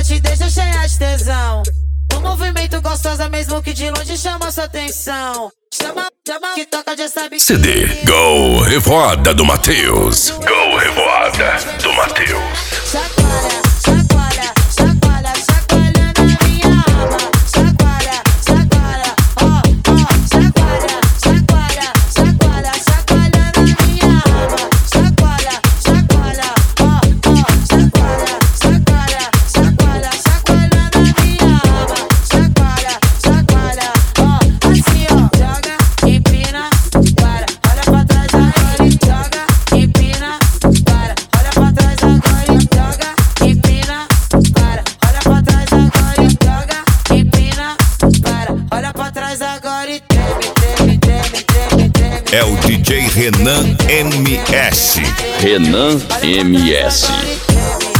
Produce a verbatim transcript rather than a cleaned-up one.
ela te deixa cheia de tesão. No movimento gostosa mesmo que de longe chama sua atenção. Chama, chama, que toca já sabe. C D Go Revoada do Matheus. Go Revoada do Matheus. Chacoalha, chacoalha, chacoalha, chacoalha na minha alma. Chacoalha, chacoalha, ó, ó, chacoalha, chacoalha, chacoalha, chacoalha na minha alma. Chacoalha, chacoalha, ó, ó, chacoalha, chacoalha, chacoalha, chacoalha na minha alma. Chacoalha, chacoalha, ó, assim ó, joga, empina, para, olha pra trás agora e joga, empina, para, olha pra trás agora e joga, empina, para, olha pra trás agora e joga, empina, para, olha pra trás agora e treme, treme, treme, treme, treme. É o D J Renan M S. Renan M S. Agora e treme.